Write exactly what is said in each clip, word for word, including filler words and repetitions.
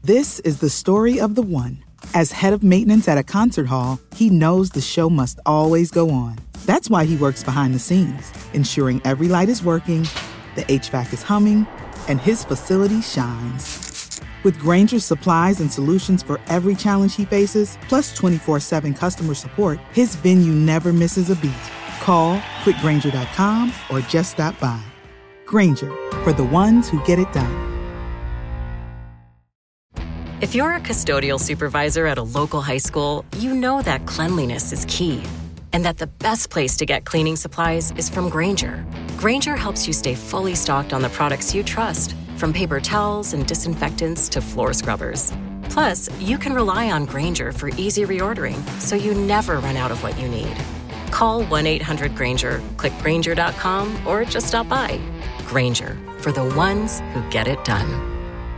This is the story of the one. As head of maintenance at a concert hall, he knows the show must always go on. That's why he works behind the scenes, ensuring every light is working, the H V A C is humming, and his facility shines. With Grainger's supplies and solutions for every challenge he faces, plus twenty-four seven customer support, his venue never misses a beat. Call quick grainger dot com or just stop by. Grainger, for the ones who get it done. If you're a custodial supervisor at a local high school, you know that cleanliness is key, and that the best place to get cleaning supplies is from Grainger. Grainger helps you stay fully stocked on the products you trust, from paper towels and disinfectants to floor scrubbers. Plus, you can rely on Grainger for easy reordering, so you never run out of what you need. Call one eight hundred Grainger, click grainger dot com, or just stop by. Grainger, for the ones who get it done.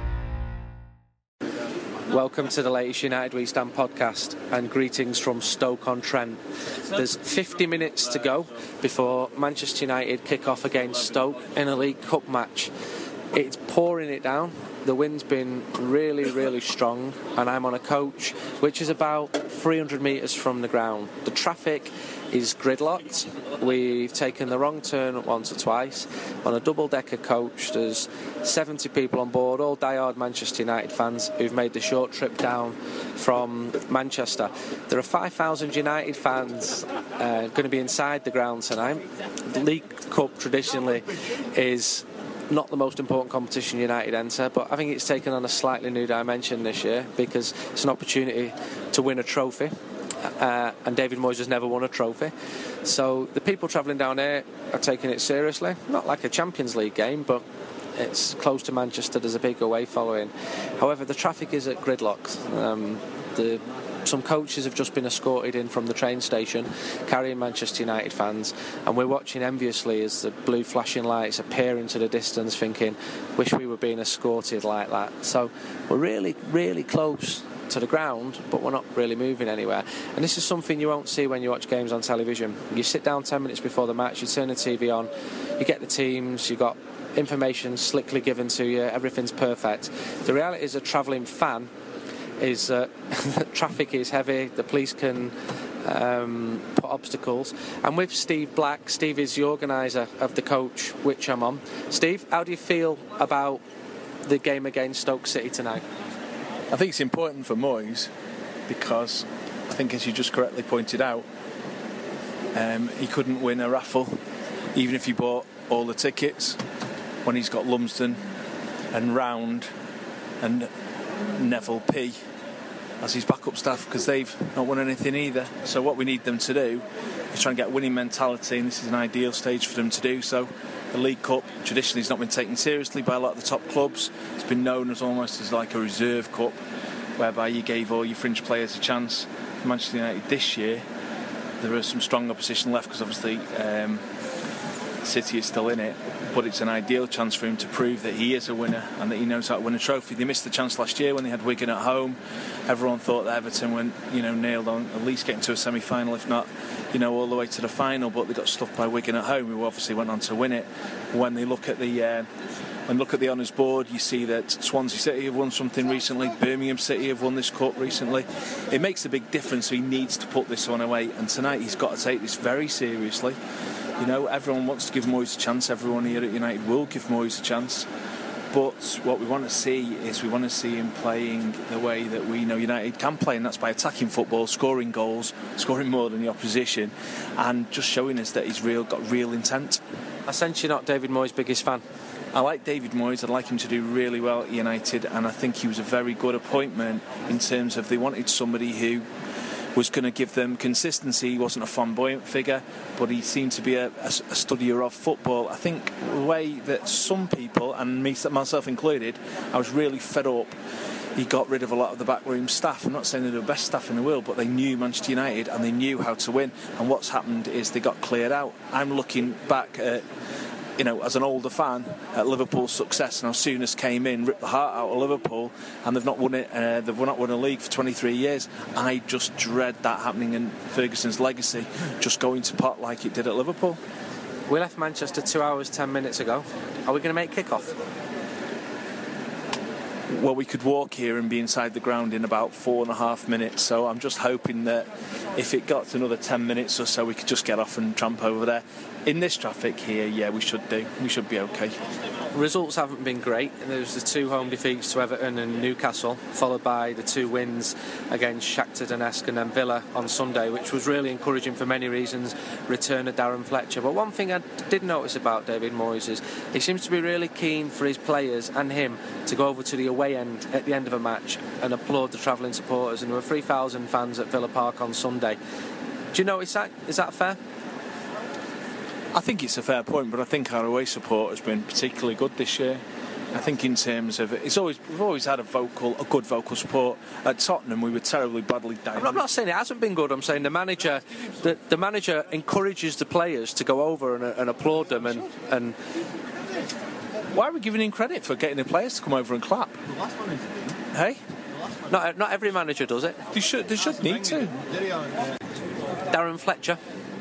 Welcome to the latest United We Stand podcast, and greetings from Stoke-on-Trent. There's fifty minutes to go before Manchester United kick off against Stoke in a League Cup match. It's pouring it down. The wind's been really, really strong, and I'm on a coach which is about three hundred metres from the ground. The traffic is gridlocked. We've taken the wrong turn once or twice. On a double-decker coach, there's seventy people on board, all die-hard Manchester United fans who've made the short trip down from Manchester. There are five thousand United fans uh, going to be inside the ground tonight. The League Cup traditionally is not the most important competition United enter, but I think it's taken on a slightly new dimension this year because it's an opportunity to win a trophy. Uh, and David Moyes has never won a trophy, so the people travelling down here are taking it seriously. Not like a Champions League game, but it's close to Manchester. There's a big away following. However, the traffic is at gridlock. Um, the Some coaches have just been escorted in from the train station carrying Manchester United fans, and we're watching enviously as the blue flashing lights appear into the distance, thinking, wish we were being escorted like that. So we're really, really close to the ground, but we're not really moving anywhere. And this is something you won't see when you watch games on television. You sit down ten minutes before the match, you turn the T V on, you get the teams, you've got information slickly given to you, everything's perfect. The reality is a travelling fan is uh, traffic is heavy, the police can um, put obstacles. And with Steve Black, Steve is the organiser of the coach which I'm on. Steve, how do you feel about the game against Stoke City tonight? I think it's important for Moyes because I think, as you just correctly pointed out, um, he couldn't win a raffle even if he bought all the tickets when he's got Lumsden and Round and Neville P as his backup staff, because they've not won anything either. So what we need them to do is try and get winning mentality, and this is an ideal stage for them to do so. The League Cup traditionally has not been taken seriously by a lot of the top clubs. It's been known as almost as like a reserve cup, whereby you gave all your fringe players a chance. For Manchester United this year, there is some strong opposition left because obviously um, City is still in it, but it's an ideal chance for him to prove that he is a winner and that he knows how to win a trophy. They missed the chance last year when they had Wigan at home. Everyone thought that Everton went, you know, nailed on at least getting to a semi-final, if not, you know, all the way to the final. But they got stuffed by Wigan at home, who obviously went on to win it. When they look at the uh, when look at the honours board, you see that Swansea City have won something recently, Birmingham City have won this cup recently. It makes a big difference. So he needs to put this one away, and tonight he's got to take this very seriously. You know, everyone wants to give Moyes a chance. Everyone here at United will give Moyes a chance. But what we want to see is we want to see him playing the way that we know United can play, and that's by attacking football, scoring goals, scoring more than the opposition, and just showing us that he's real, got real intent. I sense you're not David Moyes' biggest fan. I like David Moyes. I'd like him to do really well at United, and I think he was a very good appointment in terms of they wanted somebody who was going to give them consistency. He wasn't a flamboyant figure, but he seemed to be a, a, a studier of football. I think the way that some people, and me, myself included, I was really fed up. He got rid of a lot of the backroom staff. I'm not saying they're the best staff in the world, but they knew Manchester United and they knew how to win. And what's happened is they got cleared out. I'm looking back at, you know, as an older fan, at Liverpool's success, and how Souness came in, ripped the heart out of Liverpool, and they've not won it. Uh, they've not won a league for twenty-three years. I just dread that happening in Ferguson's legacy, just going to pot like it did at Liverpool. We left Manchester two hours ten minutes ago. Are we going to make kick-off? well, we could walk here and be inside the ground in about four and a half minutes. So I'm just hoping that if it got to another ten minutes or so, we could just get off and tramp over there. In this traffic here, yeah, we should do. We should be okay. Results haven't been great. There was the two home defeats to Everton and Newcastle, followed by the two wins against Shakhtar Donetsk and then Villa on Sunday, which was really encouraging for many reasons. Return of Darren Fletcher. But one thing I did notice about David Moyes is he seems to be really keen for his players and him to go over to the away end at the end of a match and applaud the travelling supporters. And there were three thousand fans at Villa Park on Sunday. Do you notice that? Is that fair? I think it's a fair point, but I think our away support has been particularly good this year. I think in terms of it's always we've always had a vocal, a good vocal support. At Tottenham, we were terribly badly down. I'm not saying it hasn't been good. I'm saying the manager, the, the manager encourages the players to go over and, and applaud them. And, and why are we giving him credit for getting the players to come over and clap? Hey, not not every manager does it. They should. They should need to. Darren Fletcher.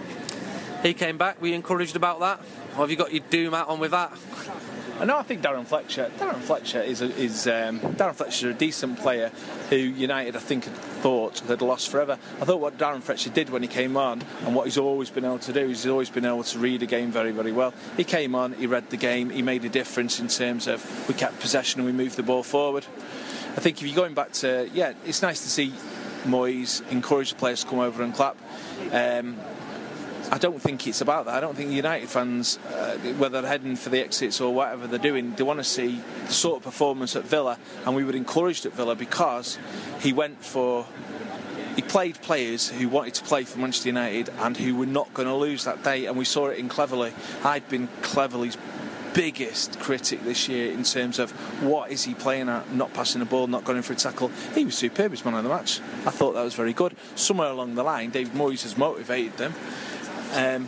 He came back. Were you encouraged about that? Or have you got your doom hat on with that? I know. I think Darren Fletcher. Darren Fletcher is a, is um, Darren Fletcher is a decent player who United, I think, had thought had lost forever. I thought what Darren Fletcher did when he came on, and what he's always been able to do, is he's always been able to read a game very, very well. He came on, he read the game, he made a difference in terms of we kept possession and we moved the ball forward. I think if you're going back to yeah, it's nice to see Moyes encourage the players to come over and clap. Um, I don't think it's about that. I don't think United fans, uh, whether they're heading for the exits or whatever they're doing, they want to see the sort of performance at Villa, and we were encouraged at Villa because he went for he played players who wanted to play for Manchester United and who were not going to lose that day, and we saw it in Cleverley. I'd been Cleverley's biggest critic this year in terms of what is he playing at, not passing the ball, not going in for a tackle. He was superb as man of the match. I thought that was very good. Somewhere along the line, David Moyes has motivated them. Um,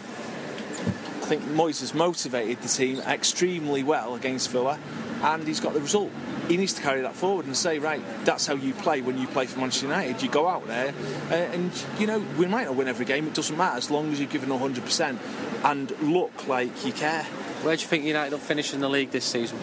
I think Moyes has motivated the team extremely well against Villa, and he's got the result. He needs to carry that forward and say, right, that's how you play when you play for Manchester United. You go out there uh, and, you know, we might not win every game, it doesn't matter as long as you're giving one hundred percent and look like you care. Where do you think United will finish in the league this season?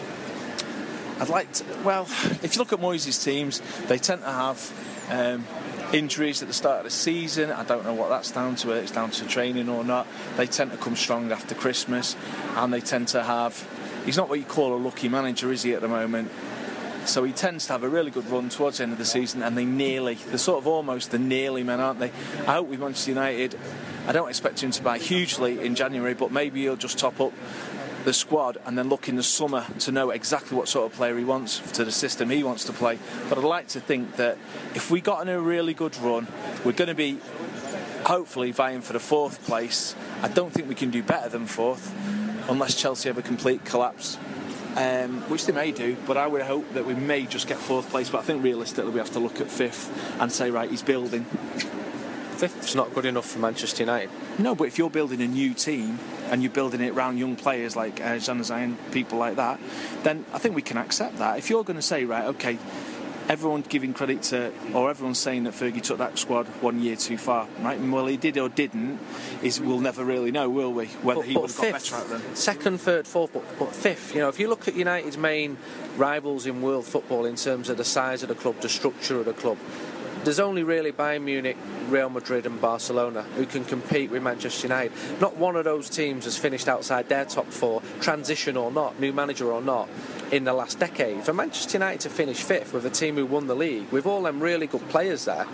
I'd like to, well, if you look at Moyes' teams, they tend to have um, injuries at the start of the season. I don't know what that's down to, whether it's down to training or not. They tend to come strong after Christmas, and they tend to have, he's not what you call a lucky manager, is he, at the moment? So he tends to have a really good run towards the end of the season, and they nearly, they're sort of almost the nearly men, aren't they? I hope with Manchester United, I don't expect him to buy hugely in January, but maybe he'll just top up the squad and then look in the summer to know exactly what sort of player he wants to the system he wants to play. But I'd like to think that if we got in a really good run, we're going to be hopefully vying for the fourth place. I don't think we can do better than fourth unless Chelsea have a complete collapse, um, which they may do, but I would hope that we may just get fourth place. But I think realistically we have to look at fifth and say, right, he's building. Fifth's not good enough for Manchester United. No, but if you're building a new team and you're building it around young players like uh, Januzaj, people like that, then I think we can accept that. If you're going to say, right, okay, everyone's giving credit to, or everyone's saying that Fergie took that squad one year too far, right? And well, he did or didn't, is we'll never really know, will we? Whether but, he but would have got better out then. Second, third, fourth, but, but fifth. You know, if you look at United's main rivals in world football in terms of the size of the club, the structure of the club, there's only really Bayern Munich, Real Madrid and Barcelona who can compete with Manchester United. Not one of those teams has finished outside their top four, transition or not, new manager or not, in the last decade. For Manchester United to finish fifth with a team who won the league, with all them really good players there,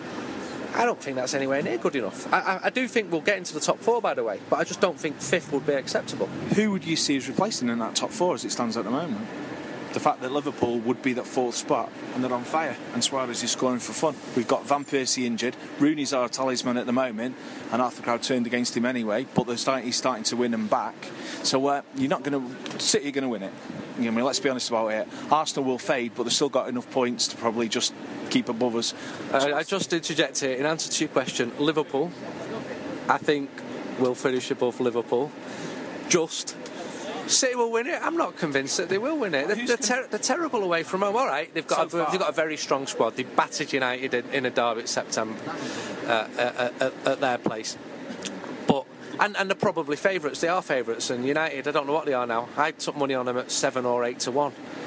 I don't think that's anywhere near good enough. I, I, I do think we'll get into the top four, by the way, but I just don't think fifth would be acceptable. Who would you see as replacing in that top four as it stands at the moment? The fact that Liverpool would be that fourth spot and they're on fire and Suarez is scoring for fun. We've got Van Persie injured, Rooney's our talisman at the moment and half the crowd turned against him anyway, but they're starting, he's starting to win them back. So uh, you're not going to... City are going to win it. You know, I mean, let's be honest about it. Arsenal will fade, but they've still got enough points to probably just keep above us. Uh, I just interject here, in answer to your question, Liverpool, I think, will finish above Liverpool. Just... City will win it. I'm not convinced that they will win it. They're, they're, ter- they're terrible away from home. All right, they've got so a, they've got a very strong squad. They battered United in, in a derby in September uh, at, at, at their place. But and, and they're probably favourites. They are favourites. And United, I don't know what they are now. I took money on them at seven or eight to one.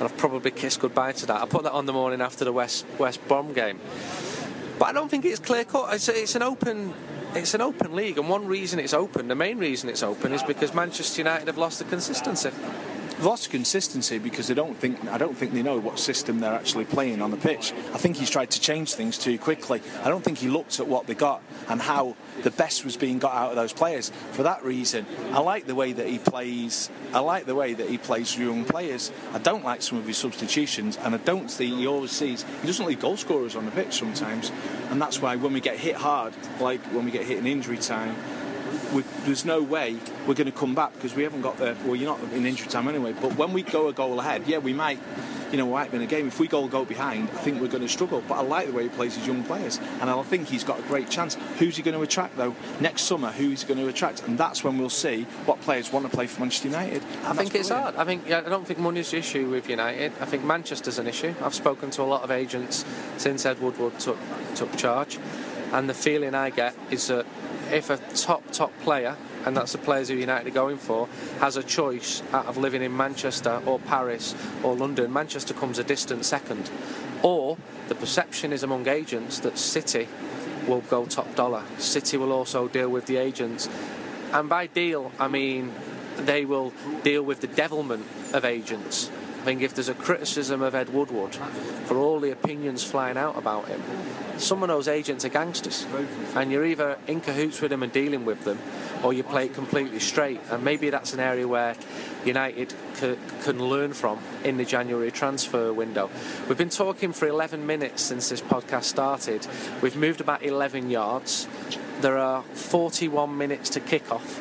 and I've probably kissed goodbye to that. I put that on the morning after the West West Brom game. But I don't think it's clear cut. It's, it's an open it's an open league, and one reason it's open, the main reason it's open, is because Manchester United have lost the consistency. They've lost consistency because they don't think I don't think they know what system they're actually playing on the pitch. I think he's tried to change things too quickly. I don't think he looked at what they got and how the best was being got out of those players. For that reason, I like the way that he plays. I like the way that he plays young players. I don't like some of his substitutions, and I don't see he always sees he doesn't leave goal scorers on the pitch sometimes, and that's why when we get hit hard, like when we get hit in injury time, We, there's no way we're going to come back because we haven't got the. Well, you're not in injury time anyway. But when we go a goal ahead, yeah, we might, you know, we might win a game. If we go go behind, I think we're going to struggle. But I like the way he plays his young players, and I think he's got a great chance. Who's he going to attract though next summer? Who's he going to attract? And that's when we'll see what players want to play for Manchester United. I think it's hard. I think I don't think money's the issue with United. I think Manchester's an issue. I've spoken to a lot of agents since Ed Woodward took took charge, and the feeling I get is that if a top top player, and that's the players who United are going for, has a choice out of living in Manchester or Paris or London, Manchester comes a distant second. Or the perception is among agents that City will go top dollar. City will also deal with the agents, and by deal I mean they will deal with the devilment of agents. I think if there's a criticism of Ed Woodward for all the opinions flying out about him, some of those agents are gangsters, and you're either in cahoots with them and dealing with them, or you play it completely straight. And maybe that's an area where United c- can learn from in the January transfer window. We've been talking for eleven minutes since this podcast started. We've moved about eleven yards. There are forty-one minutes to kick off.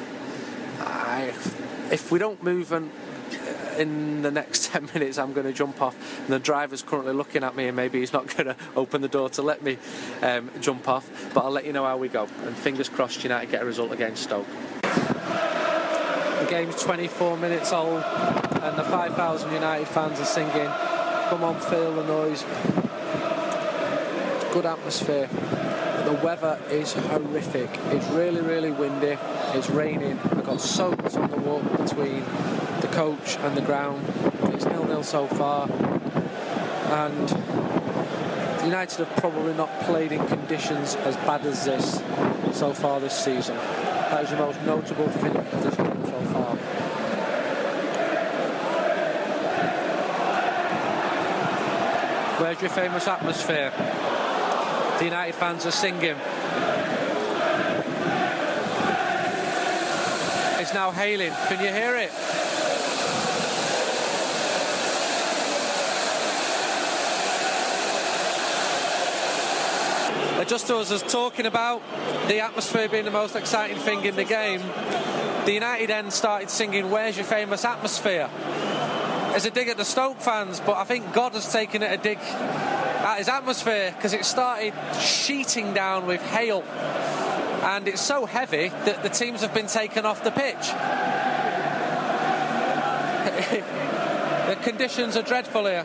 I, if we don't move and in the next ten minutes I'm going to jump off, and the driver's currently looking at me and maybe he's not going to open the door to let me um, jump off, but I'll let you know how we go, and fingers crossed United get a result against Stoke. The game's twenty-four minutes old and the five thousand United fans are singing "Come on, feel the noise." Good atmosphere. The weather is horrific. It's really really windy, it's raining. I got soaked on the walk between the coach and the ground. It's nil nil so far, and United have probably not played in conditions as bad as this so far this season. That is the most notable thing of this game so far. Where's your famous atmosphere? The United fans are singing. It's now hailing. Can you hear it? Just as I was talking about the atmosphere being the most exciting thing in the game, the United end started singing "Where's your famous atmosphere?" It's a dig at the Stoke fans, but I think God has taken it a dig at his atmosphere, because it started sheeting down with hail, and it's so heavy that the teams have been taken off the pitch. The conditions are dreadful here.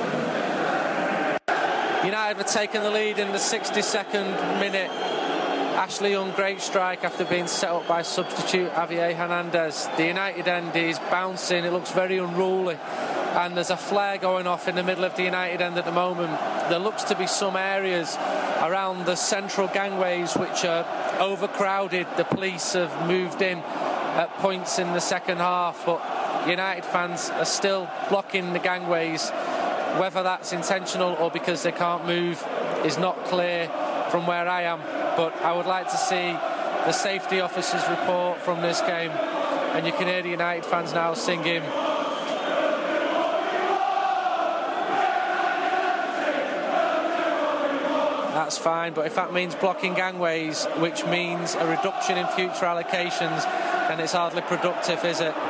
United have taken the lead in the sixty-second minute. Ashley Young, great strike after being set up by substitute Javier Hernandez. The United end is bouncing, it looks very unruly, and there's a flare going off in the middle of the United end at the moment. There looks to be some areas around the central gangways which are overcrowded. The police have moved in at points in the second half, but United fans are still blocking the gangways. Whether that's intentional or because they can't move is not clear from where I am, but I would like to see the safety officer's report from this game, and you can hear the United fans now singing. That's fine, but if that means blocking gangways, which means a reduction in future allocations, then it's hardly productive, is it?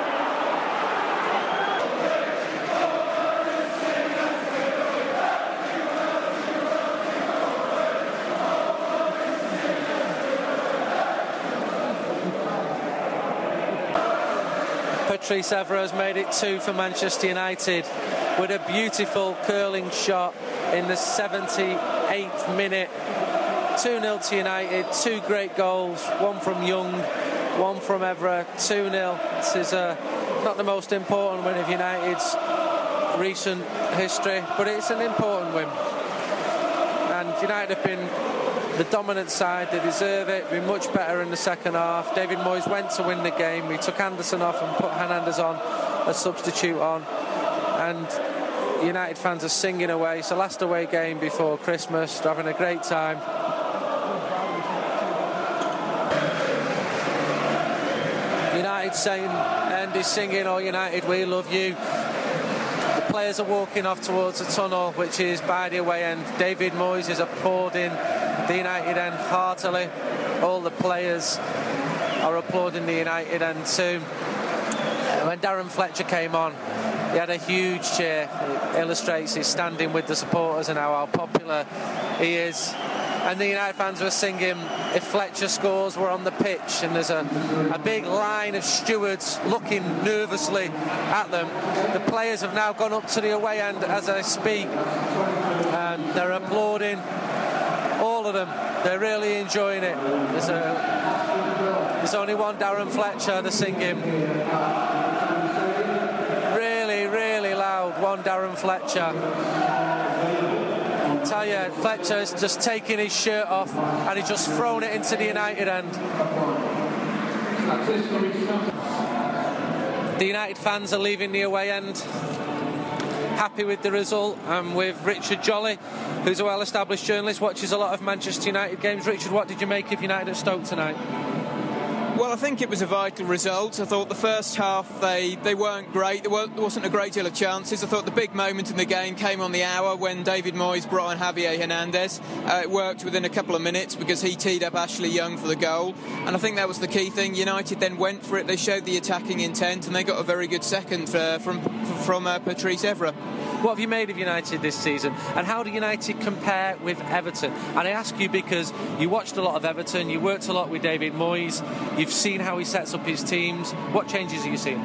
Patrice Evra has made it two for Manchester United with a beautiful curling shot in the seventy-eighth minute. two nil to United, two great goals, one from Young, one from Evra, two nil. This is uh, not the most important win of United's recent history, but it's an important win. And United have been the dominant side. They deserve it. Been much better in the second half. David Moyes went to win the game. He took Anderson off and put Hernandez on, a substitute on, and United fans are singing away. It's the last away game before Christmas. They're having a great time. United saying, and he's singing, "Oh United, we love you." The players are walking off towards the tunnel, which is by the away end. David Moyes is applauding the United end heartily. All the players are applauding the United end too. When Darren Fletcher came on, he had a huge cheer. It illustrates his standing with the supporters and how popular he is. And the United fans were singing "If Fletcher scores, we're on the pitch." And there's a, a big line of stewards looking nervously at them. The players have now gone up to the away end as I speak, and they're applauding, all of them. They're really enjoying it. There's, a, there's only one Darren Fletcher, they're singing really, really loud. One Darren Fletcher. I tell you, Fletcher's just taking his shirt off and he's just thrown it into the United end. The United fans are leaving the away end happy with the result. I'm with Richard Jolly, who's a well-established journalist, watches a lot of Manchester United games. Richard, what did you make of United at Stoke tonight? Well, I think it was a vital result. I thought the first half they, they weren't great. There wasn't a great deal of chances. I thought the big moment in the game came on the hour when David Moyes brought on Javier Hernandez. Uh, it worked within a couple of minutes because he teed up Ashley Young for the goal. And I think that was the key thing. United then went for it. They showed the attacking intent and they got a very good second uh, from, from uh, Patrice Evra. What have you made of United this season, and how do United compare with Everton? And I ask you because you watched a lot of Everton, you worked a lot with David Moyes, you've seen how he sets up his teams. What changes are you seeing?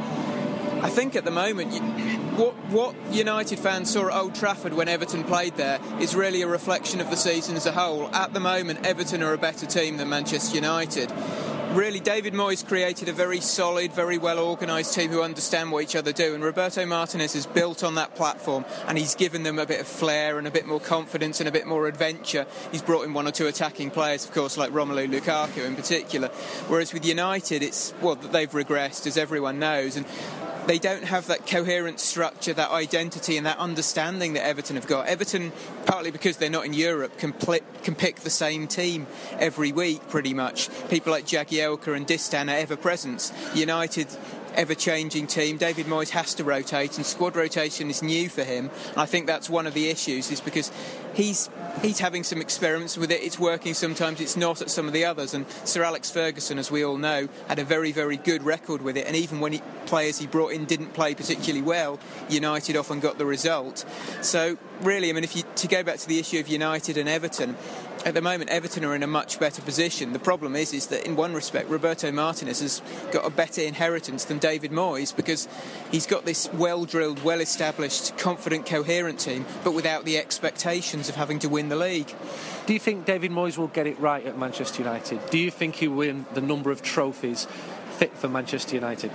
I think at the moment, you, what, what United fans saw at Old Trafford when Everton played there is really a reflection of the season as a whole. At the moment, Everton are a better team than Manchester United. Really, David Moyes created a very solid, very well-organised team who understand what each other do, and Roberto Martinez has built on that platform and he's given them a bit of flair and a bit more confidence and a bit more adventure. He's brought in one or two attacking players, of course, like Romelu Lukaku in particular, whereas with United, it's, well, they've regressed, as everyone knows, and they don't have that coherent structure, that identity and that understanding that Everton have got. Everton, partly because they're not in Europe, can, pl- can pick the same team every week pretty much. People like Jagielka and Distin are ever present. United, ever-changing team. David Moyes has to rotate and squad rotation is new for him. And I think that's one of the issues, is because he's he's having some experiments with it. It's working sometimes, it's not at some of the others. And Sir Alex Ferguson, as we all know, had a very, very good record with it. And even when he, players he brought in didn't play particularly well, United often got the result. So really, I mean, if you to go back to the issue of United and Everton, at the moment Everton are in a much better position. The problem is is that in one respect Roberto Martinez has got a better inheritance than David Moyes, because he's got this well-drilled, well-established, confident, coherent team, but without the expectations of having to win the league. Do you think David Moyes will get it right at Manchester United? Do you think he'll win the number of trophies fit for Manchester United?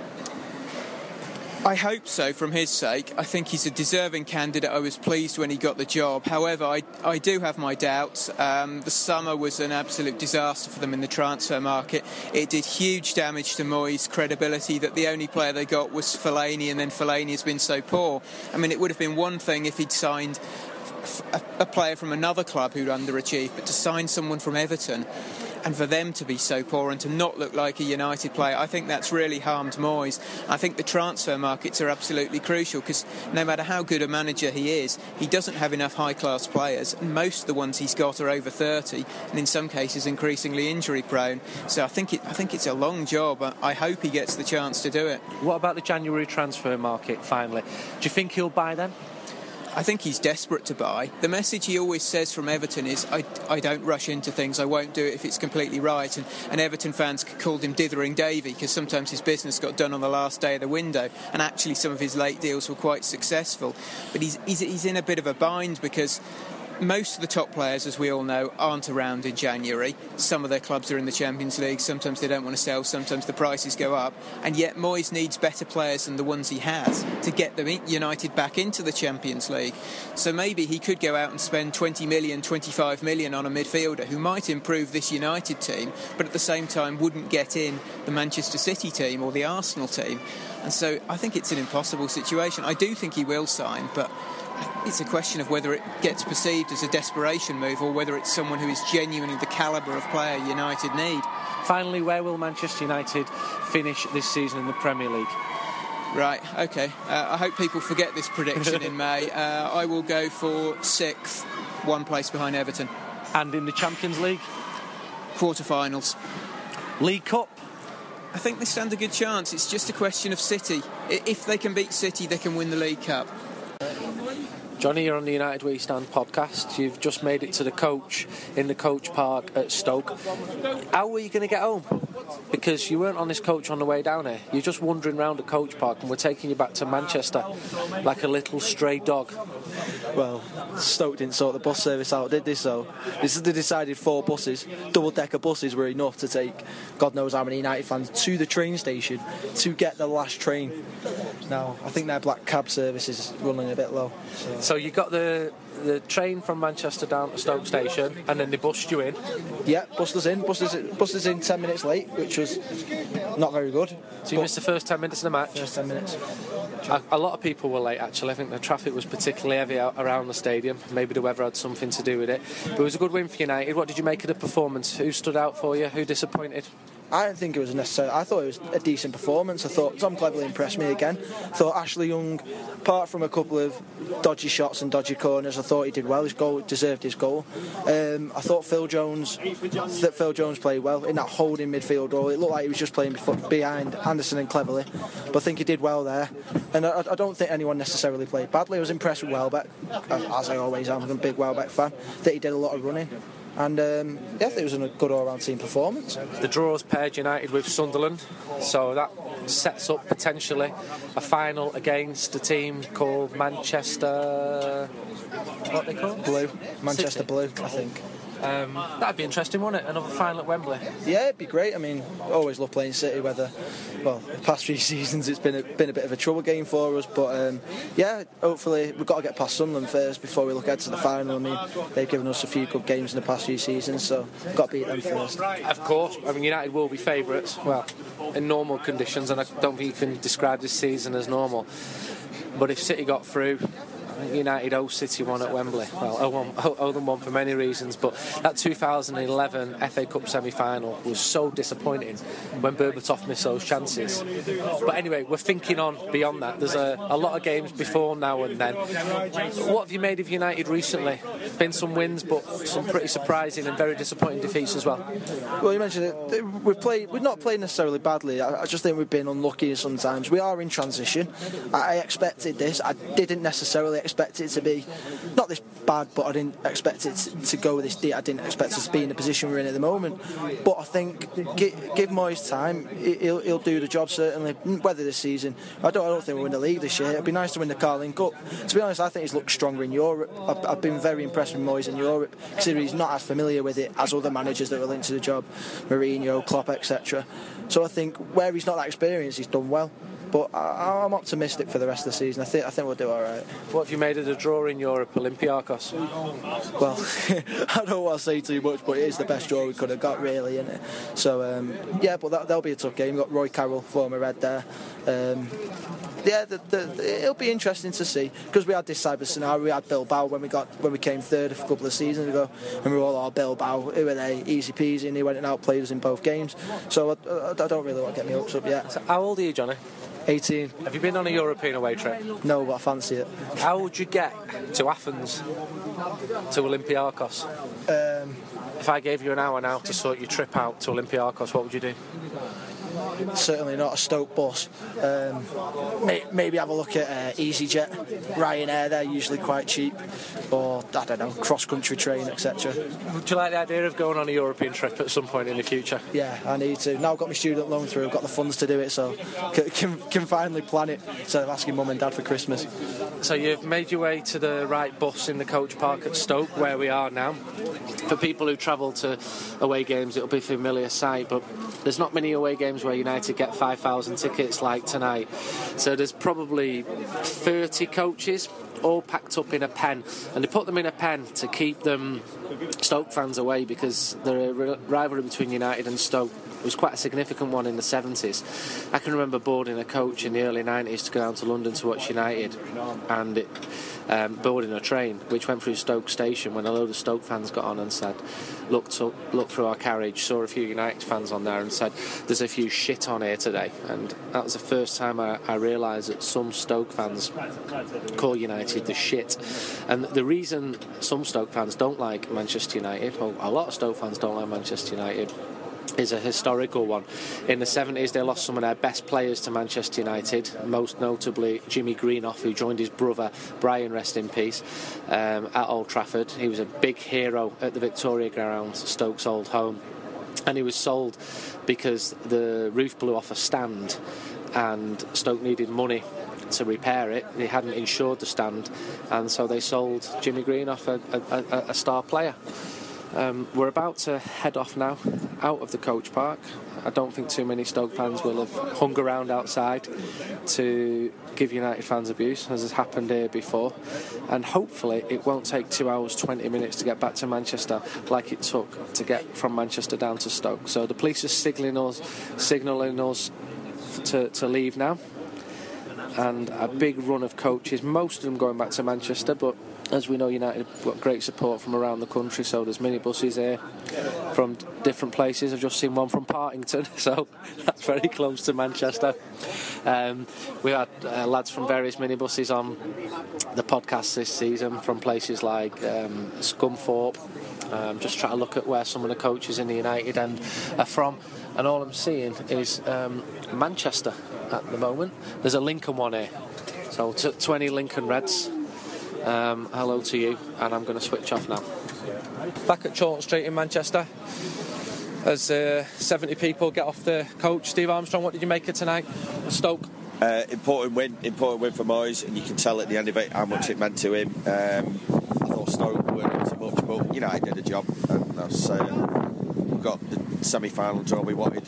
I hope so, from his sake. I think he's a deserving candidate. I was pleased when he got the job. However, I, I do have my doubts. Um, the summer was an absolute disaster for them in the transfer market. It did huge damage to Moyes' credibility that the only player they got was Fellaini, and then Fellaini has been so poor. I mean, it would have been one thing if he'd signed a, a player from another club who'd underachieved, but to sign someone from Everton and for them to be so poor and to not look like a United player, I think that's really harmed Moyes. I think the transfer markets are absolutely crucial, because no matter how good a manager he is, he doesn't have enough high-class players. Most of the ones he's got are over thirty, and in some cases increasingly injury-prone. So I think it, I think it's a long job. I hope he gets the chance to do it. What about the January transfer market, finally? Do you think he'll buy them? I think he's desperate to buy. The message he always says from Everton is, I, I don't rush into things, I won't do it if it's completely right. And, and Everton fans called him Dithering Davy, because sometimes his business got done on the last day of the window, and actually some of his late deals were quite successful. But he's, he's, he's in a bit of a bind, because most of the top players, as we all know, aren't around in January. Some of their clubs are in the Champions League. Sometimes they don't want to sell. Sometimes the prices go up. And yet Moyes needs better players than the ones he has to get them United back into the Champions League. So maybe he could go out and spend twenty million, twenty-five million on a midfielder who might improve this United team, but at the same time wouldn't get in the Manchester City team or the Arsenal team. And so I think it's an impossible situation. I do think he will sign, but it's a question of whether it gets perceived as a desperation move or whether it's someone who is genuinely the calibre of player United need. Finally, where will Manchester United finish this season in the Premier League? Right, OK. Uh, I hope people forget this prediction in May. Uh, I will go for sixth, one place behind Everton. And in the Champions League? Quarter-finals. League Cup? I think they stand a good chance. It's just a question of City. If they can beat City, they can win the League Cup. Johnny, you're on the United We Stand podcast. You've just made it to the coach in the coach park at Stoke. How were you going to get home? Because you weren't on this coach on the way down here. You're just wandering around the coach park and we're taking you back to Manchester like a little stray dog. Well, Stoke didn't sort the bus service out, did they? So they decided four buses, double-decker buses, were enough to take God knows how many United fans to the train station to get the last train. Now, I think their black cab service is running a bit low. So, so you got the the train from Manchester down to Stoke Station, and then they bussed you in? Yeah, bussed us in. Bussed us, bussed us in ten minutes late, which was not very good. So you missed the first ten minutes of the match? First ten minutes. A, a lot of people were late, actually. I think the traffic was particularly heavy out around the stadium. Maybe the weather had something to do with it. But it was a good win for United. What did you make of the performance? Who stood out for you? Who disappointed? I don't think it was necessary. I thought it was a decent performance. I thought Tom Cleverley impressed me again. I thought Ashley Young, apart from a couple of dodgy shots and dodgy corners, I thought he did well. His goal deserved his goal. Um, I thought Phil Jones, that Phil Jones played well in that holding midfield role. It looked like he was just playing behind Anderson and Cleverley, but I think he did well there. And I, I don't think anyone necessarily played badly. I was impressed with Welbeck, as I always am. I'm a big Welbeck fan. I think he did a lot of running. And um, yeah, I think it was a good all-round team performance. The draws paired United with Sunderland, so that sets up potentially a final against a team called Manchester. What are they called? Blue. Manchester City. Blue, I think. Um, that'd be interesting, wouldn't it? Another final at Wembley. Yeah, it'd be great. I mean, I always love playing City. Whether, well, the past few seasons it's been a, been a bit of a trouble game for us, but um, yeah, hopefully we've got to get past Sunderland first before we look ahead to the final. I mean, they've given us a few good games in the past few seasons, so we've got to beat them first. Of course, I mean United will be favourites. Well, in normal conditions, and I don't think you can describe this season as normal. But if City got through, United owe City one at Wembley. Well, owe, one, owe them one for many reasons, but that two thousand eleven F A Cup semi-final was so disappointing when Berbatov missed those chances. But anyway, we're thinking on beyond that. There's a, a lot of games before now and then. What have you made of United recently? Been some wins, but some pretty surprising and very disappointing defeats as well. Well, you mentioned it. We've played. We've not played necessarily badly. I, I just think we've been unlucky sometimes. We are in transition. I, I expected this. I didn't necessarily expect it to be not this bad, but I didn't expect it to go this deep. I didn't expect us to be in the position we're in at the moment. But I think give, give Moyes time. He'll, he'll do the job certainly. Whether this season, I don't. I don't think we'll win the league this year. It'd be nice to win the Carling Cup. To be honest, I think he's looked stronger in Europe. I've, I've been very impressed with Moyes in Europe, considering he's not as familiar with it as other managers that were linked to the job, Mourinho, Klopp, et cetera. So I think where he's not that experienced, he's done well. But I, I'm optimistic for the rest of the season. I think I think we'll do all right. What have you made of the draw in Europe, Olympiacos? Well, I don't want to say too much, but it is the best draw we could have got, really, isn't it? So um, yeah, but that, that'll be a tough game. We've got Roy Carroll, former Red there. Um, yeah, the, the, the, it'll be interesting to see, because we had this type of scenario. We had Bilbao when we got when we came third a couple of seasons ago, and we were all, oh, Bilbao, who were they? Easy peasy, and he went and outplayed us in both games. So I, I, I don't really want to get my hopes up yet. So how old are you, Johnny? eighteen. Have you been on a European away trip? No, but I fancy it. How would you get to Athens, to Olympiacos? Um, if I gave you an hour now to sort your trip out to Olympiacos, what would you do? certainly not a Stoke bus. Um, may, maybe have a look at uh, EasyJet, Ryanair. They're usually quite cheap, or I don't know, cross-country train, et cetera. Would you like the idea of going on a European trip at some point in the future? Yeah, I need to. Now I've got my student loan through, I've got the funds to do it, so can can finally plan it instead of asking mum and dad for Christmas. So you've made your way to the right bus in the coach park at Stoke, where we are now. For people who travel to away games, it'll be a familiar sight, but there's not many away games where United get five thousand tickets like tonight. So there's probably thirty coaches all packed up in a pen, and they put them in a pen to keep them Stoke fans away, because the rivalry between United and Stoke was quite a significant one in the seventies. I can remember boarding a coach in the early nineties to go down to London to watch United, and it, um, boarding a train which went through Stoke Station, when a load of Stoke fans got on and said, looked up, looked through our carriage, saw a few United fans on there and said, there's a few shit on here today. And that was the first time I, I realised that some Stoke fans call United the shit. And the reason some Stoke fans don't like Manchester United, well, a lot of Stoke fans don't like Manchester United, is a historical one. In the seventies, they lost some of their best players to Manchester United, most notably Jimmy Greenough, who joined his brother Brian, rest in peace, um, at Old Trafford. He was a big hero at the Victoria Ground, Stoke's old home, and he was sold because the roof blew off a stand and Stoke needed money to repair it. They hadn't insured the stand, and so they sold Jimmy Greenough, a, a, a, a star player. Um, we're about to head off now, out of the coach park. I don't think too many Stoke fans will have hung around outside to give United fans abuse, as has happened here before. And hopefully it won't take two hours, twenty minutes to get back to Manchester like it took to get from Manchester down to Stoke. So the police are signalling us, signalling us to, to leave now. And a big run of coaches, most of them going back to Manchester, but as we know, United have got great support from around the country, so there's minibuses here from different places. I've just seen one from Partington, so that's very close to Manchester. Um, we had uh, lads from various minibuses on the podcast this season, from places like um, Scunthorpe. Um, just trying to look at where some of the coaches in the United end are from, and all I'm seeing is um, Manchester at the moment. There's a Lincoln one here, so t- twenty Lincoln Reds. Um, hello to you, and I'm going to switch off now. Back at Chorlton Street in Manchester, as uh, seventy people get off the coach. Steve Armstrong, what did you make of tonight? Stoke. Uh, important win, important win for Moyes, and you can tell at the end of it how much it meant to him. Um, I thought Stoke weren't up to much, but United did a job, and that's, uh, we got the semi-final draw we wanted.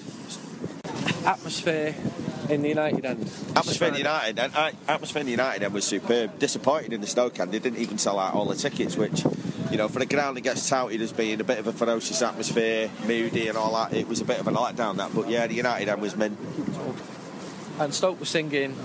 Atmosphere in the United end. Atmosphere in the United end. Atmosphere in the United end was superb. Disappointed in the Stoke end. They didn't even sell out all the tickets, which, you know, for a ground that gets touted as being a bit of a ferocious atmosphere, moody and all that, it was a bit of a letdown, that. But yeah, the United end was mint. And Stoke was singing,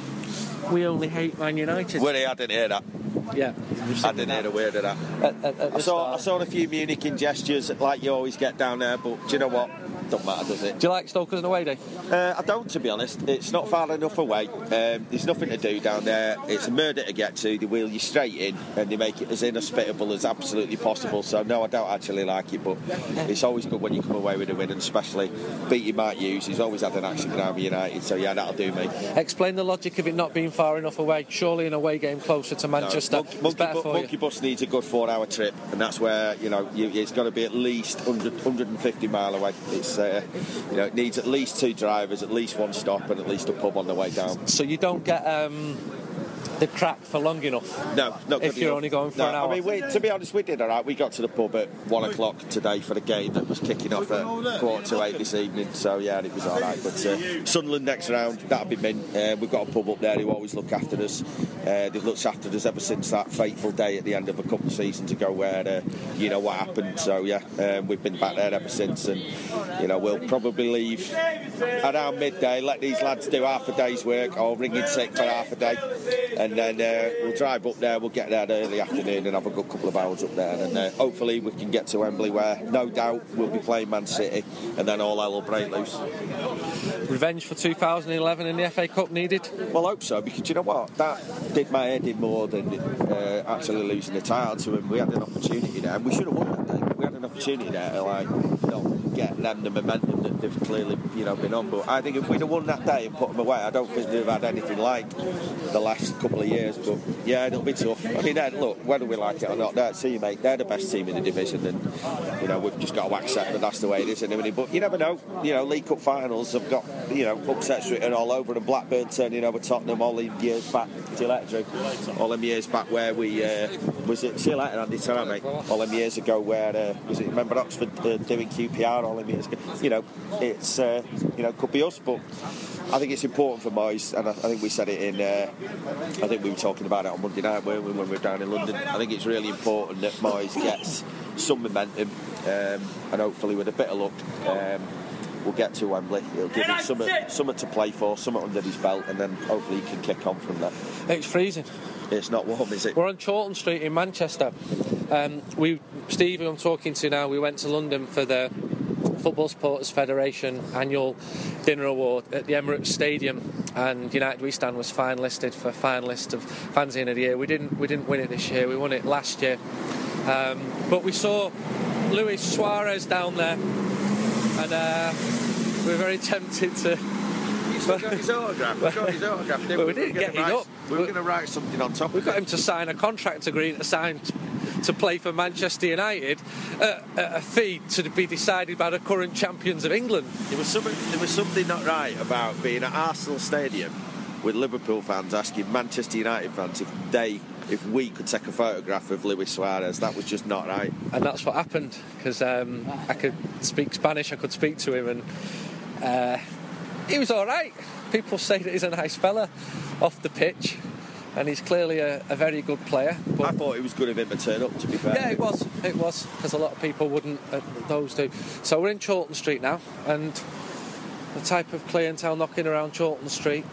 "We only hate Man United." Well, I didn't hear that. Yeah, I didn't hear a word of that. At, at, at I saw, I saw a few Munich gestures like you always get down there, but do you know what? Don't matter, does it? Do you like Stoke as an away day? Uh, I don't, to be honest. It's not far enough away. Um, there's nothing to do down there. It's a murder to get to. They wheel you straight in, and they make it as inhospitable as absolutely possible. So no, I don't actually like it, but it's always good when you come away with a win, and especially beating Mark Hughes. He's always had an action ground with United, so yeah, that'll do me. Explain the logic of it not being far enough away. Surely an away game closer to Manchester. No, Monkey, Monkey, better for Monkey you. Bus needs a good four-hour trip, and that's where, you know, you, it's got to be at least one hundred, one hundred fifty mile away. It's uh, you know, it needs at least two drivers, at least one stop, and at least a pub on the way down. So you don't get um, the crack for long enough? No, not good if you're enough. only going for no, an hour? I mean, we, to be honest, we did all right. We got to the pub at one o'clock today for the game that was kicking off at quarter to eight this evening, so yeah, it was all right. But uh, Sunderland next round, that'll be mint. Uh, we've got a pub up there who always look after us. Uh, they've looked after us ever since that fateful day at the end of a couple of seasons ago where, uh, you know, what happened. So yeah, um, we've been back there ever since, and, you know, we'll probably leave around midday, let these lads do half a day's work, or ring in sick for half a day, and then uh, we'll drive up there, we'll get there early afternoon and have a good couple of hours up there, and uh, hopefully we can get to Wembley, where no doubt we'll be playing Man City, and then all hell will break loose. Revenge for two thousand eleven in the F A Cup needed? Well, I hope so, because you know what, that did my head in more than uh, actually losing the title to him. We had an opportunity there, and we should have won that day. We had an opportunity there to, like, you know, get them the momentum that they've clearly, you know, been on. But I think if we'd have won that day and put them away, I don't think they'd have had anything like the last couple of years. But yeah, it'll be tough. I mean, look, whether we like it or not, that's see, mate. They're the best team in the division, and you know we've just got to accept that that's the way it is. And everything. But you never know. You know, League Cup finals have got you know upsets written all over them. Blackburn turning over Tottenham all them years back. See you later, Drew. All them years back where we uh, was it. See you later, Andy. Sorry, mate. All them years ago where uh, was it? Remember Oxford uh, doing Q P R all them years ago. You know, it's uh, you know could be us, but I think it's important for Moyes, and I, I think we said it in. Uh, I think we were talking about it on Monday night, weren't we, when we were down in London. I think it's really important that Moyes gets some momentum, um, and hopefully with a bit of luck, um, we'll get to Wembley. It'll give him something, something to play for, something under his belt, and then hopefully he can kick on from there. It's freezing. It's not warm, is it? We're on Chorlton Street in Manchester. Um, we, Steve, who I'm talking to now, we went to London for the Football Supporters Federation annual dinner award at the Emirates Stadium, and United We Stand was finalisted for finalist of Fanzine of the Year. We didn't we didn't win it this year. We won it last year, um, but we saw Luis Suarez down there, and uh, we were very tempted to. He's got his autograph. We got his autograph. But we didn't get it up. We were going to write something on top. We of got it. him to sign a contract agreement to sign to play for Manchester United at a fee to be decided by the current champions of England. There was something. There was something not right about being at Arsenal Stadium with Liverpool fans asking Manchester United fans if they, if we could take a photograph of Luis Suarez. That was just not right. And that's what happened because um, I could speak Spanish. I could speak to him, and uh, he was all right. People say that he's a nice fella off the pitch, and he's clearly a, a very good player. But I thought it was good of him to turn up, to be fair. Yeah, it was. It was, because a lot of people wouldn't, uh, those do. So we're in Chorlton Street now, and the type of clientele knocking around Chorlton Street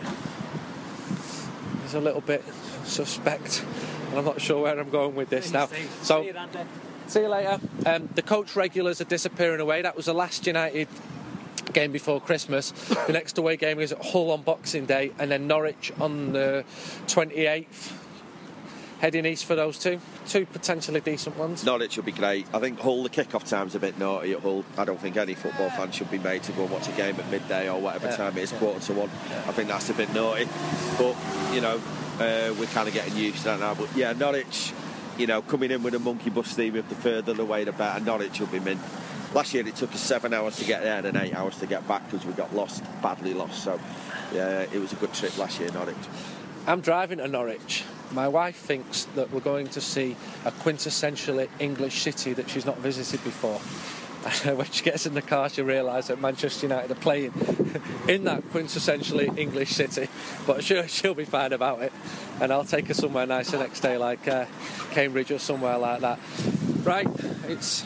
is a little bit suspect, and I'm not sure where I'm going with this now. So, see you later. Um, the coach regulars are disappearing away. That was the last United game before Christmas. The next away game is at Hull on Boxing Day, and then Norwich on the twenty-eighth. Heading east for those two. Two potentially decent ones. Norwich will be great. I think Hull, the kick-off time's a bit naughty at Hull. I don't think any football fan should be made to go and watch a game at midday or whatever yeah. time it is, quarter to one. Yeah. I think that's a bit naughty. But, you know, uh, we're kind of getting used to that now. But, yeah, Norwich, you know, coming in with a monkey bus theme, if the further away the better, Norwich will be mint. Last year it took us seven hours to get there and eight hours to get back because we got lost, badly lost. So, yeah, it was a good trip last year, Norwich. I'm driving to Norwich. My wife thinks that we're going to see a quintessentially English city that she's not visited before. When she gets in the car, she'll realise that Manchester United are playing in that quintessentially English city. But she'll, she'll be fine about it. And I'll take her somewhere nice the next day, like uh, Cambridge or somewhere like that. Right, it's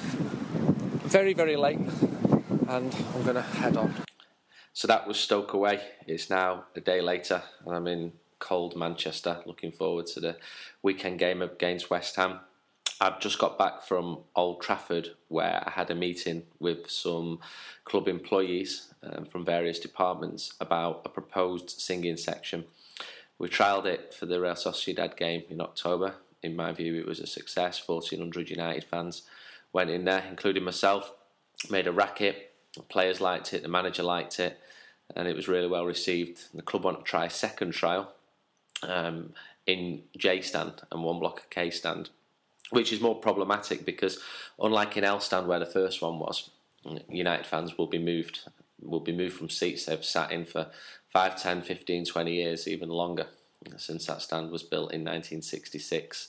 very, very late, and I'm going to head on. So that was Stoke away. It's now a day later, and I'm in cold Manchester, looking forward to the weekend game against West Ham. I've just got back from Old Trafford, where I had a meeting with some club employees um, from various departments about a proposed singing section. We trialled it for the Real Sociedad game in October. In my view, it was a success. fourteen hundred United fans went in there, including myself, made a racket. The players liked it, the manager liked it, and it was really well received. The club wanted to try a second trial um, in J stand and one block of K stand, which is more problematic because, unlike in L stand where the first one was, United fans will be moved will be moved from seats they've sat in for five, ten, fifteen, twenty years, even longer, since that stand was built in nineteen sixty-six.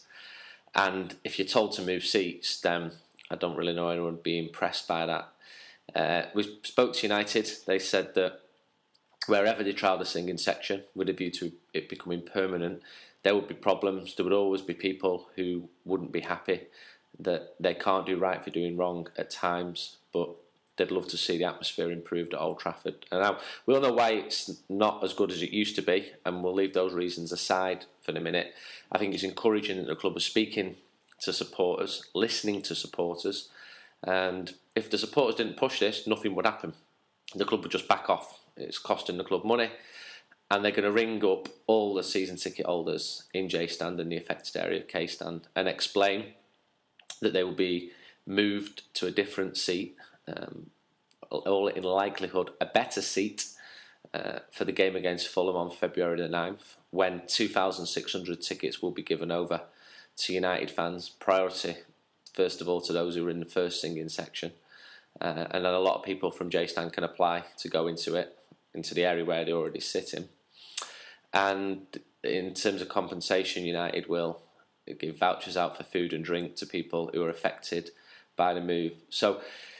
And if you're told to move seats, then I don't really know anyone would be impressed by that. Uh, we spoke to United. They said that wherever they trialled a singing section with a view to it becoming permanent, there would be problems. There would always be people who wouldn't be happy, that they can't do right for doing wrong at times, but they'd love to see the atmosphere improved at Old Trafford. And now we all know why it's not as good as it used to be, and we'll leave those reasons aside for the minute. I think it's encouraging that the club is speaking to supporters, listening to supporters, and if the supporters didn't push this, nothing would happen. The club would just back off. It's costing the club money, and they're going to ring up all the season ticket holders in J stand and the affected area of K stand and explain that they will be moved to a different seat um, all in likelihood, a better seat uh, for the game against Fulham on February the ninth, when two thousand six hundred tickets will be given over to United fans. Priority, first of all, to those who are in the first singing section. Uh, and then a lot of people from J-Stand can apply to go into it, into the area where they're already sitting. And in terms of compensation, United will give vouchers out for food and drink to people who are affected by the move. So,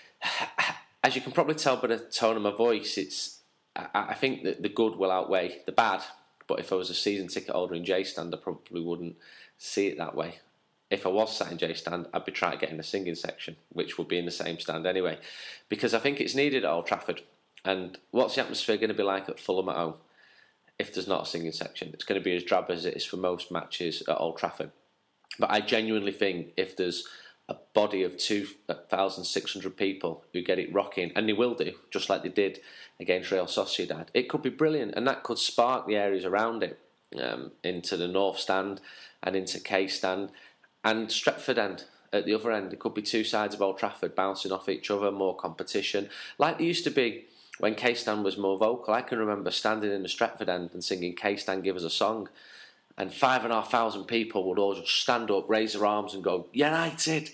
as you can probably tell by the tone of my voice, it's I, I think that the good will outweigh the bad. But if I was a season ticket holder in J-Stand, I probably wouldn't see it that way. If I was sat in J-Stand, I'd be trying to get in the singing section, which would be in the same stand anyway, because I think it's needed at Old Trafford. And what's the atmosphere going to be like at Fulham at home if there's not a singing section? It's going to be as drab as it is for most matches at Old Trafford. But I genuinely think if there's a body of two thousand six hundred people who get it rocking, and they will do, just like they did against Real Sociedad, it could be brilliant, and that could spark the areas around it um, into the North Stand and into K Stand and Stretford End. At the other end, it could be two sides of Old Trafford bouncing off each other, more competition, like there used to be when K Stand was more vocal. I can remember standing in the Stretford End and singing K Stand Give Us a Song, and five and a half thousand people would all just stand up, raise their arms and go, United!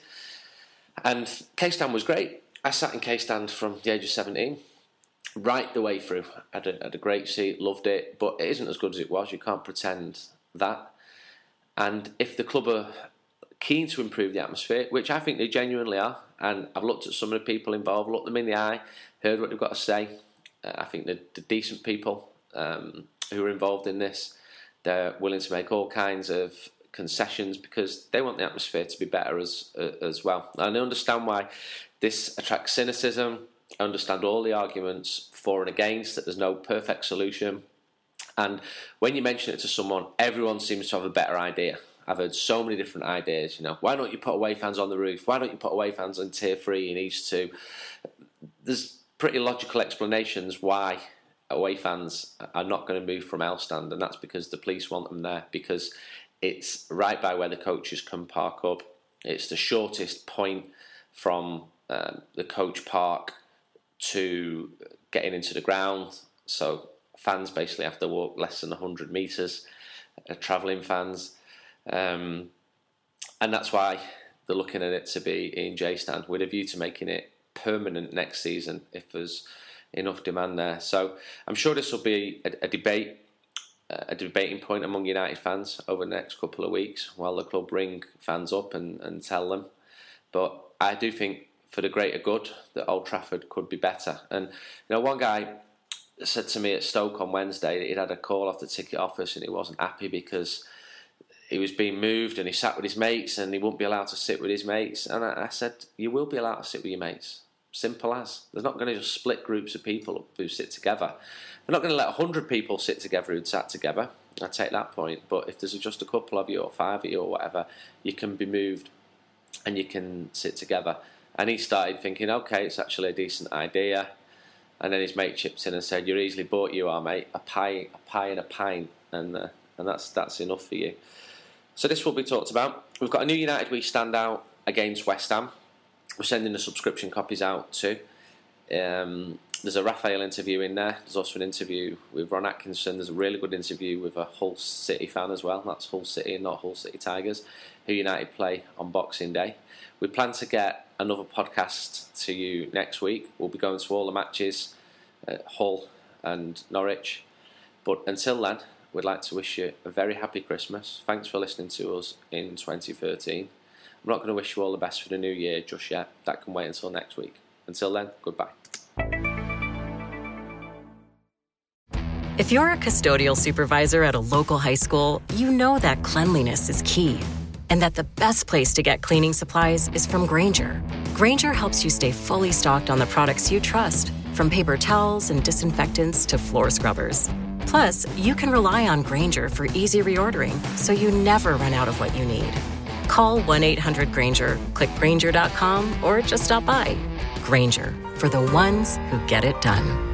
And K Stand was great. I sat in K Stand from the age of seventeen, right the way through. I had a, had a great seat, loved it, but it isn't as good as it was. You can't pretend that. And if the club are keen to improve the atmosphere, which I think they genuinely are, and I've looked at some of the people involved, looked them in the eye, heard what they've got to say. Uh, I think they're, they're decent people um, who are involved in this. They're willing to make all kinds of concessions because they want the atmosphere to be better as uh, as well. And I understand why this attracts cynicism. I understand all the arguments for and against, that there's no perfect solution. And when you mention it to someone, everyone seems to have a better idea. I've heard so many different ideas, you know. Why don't you put away fans on the roof? Why don't you put away fans on tier three and East two? There's pretty logical explanations why away fans are not going to move from L Stand, and that's because the police want them there, because it's right by where the coaches can park up. It's the shortest point from um, the coach park to getting into the ground, so fans basically have to walk less than one hundred metres, uh, travelling fans. Um, and that's why they're looking at it to be in J-Stand with a view to making it permanent next season if there's enough demand there. So I'm sure this will be a, a debate, a debating point among United fans over the next couple of weeks while the club bring fans up and, and tell them. But I do think for the greater good that Old Trafford could be better. And you know, one guy said to me at Stoke on Wednesday that he'd had a call off the ticket office and he wasn't happy because he was being moved and he sat with his mates and he wouldn't be allowed to sit with his mates. And I, I said, you will be allowed to sit with your mates. Simple as. They're not going to just split groups of people who sit together. They're not going to let one hundred people sit together who'd sat together. I take that point. But if there's just a couple of you or five of you or whatever, you can be moved and you can sit together. And he started thinking, okay, it's actually a decent idea. And then his mate chipped in and said, you're easily bought, you are, mate. A pie, a pie and a pint. And uh, and that's that's enough for you. So this will be talked about. We've got a new United Week standout against West Ham. We're sending the subscription copies out too. Um, there's a Raphael interview in there. There's also an interview with Ron Atkinson. There's a really good interview with a Hull City fan as well. That's Hull City and not Hull City Tigers, who United play on Boxing Day. We plan to get another podcast to you next week. We'll be going to all the matches at Hull and Norwich. But until then, we'd like to wish you a very happy Christmas. Thanks for listening to us in twenty thirteen. I'm not going to wish you all the best for the new year just yet. That can wait until next week. Until then, goodbye. If you're a custodial supervisor at a local high school, you know that cleanliness is key, and that the best place to get cleaning supplies is from Grainger. Grainger helps you stay fully stocked on the products you trust, from paper towels and disinfectants to floor scrubbers. Plus, you can rely on Grainger for easy reordering, so you never run out of what you need. Call one eight hundred Grainger, click Grainger dot com, or just stop by. Grainger, for the ones who get it done.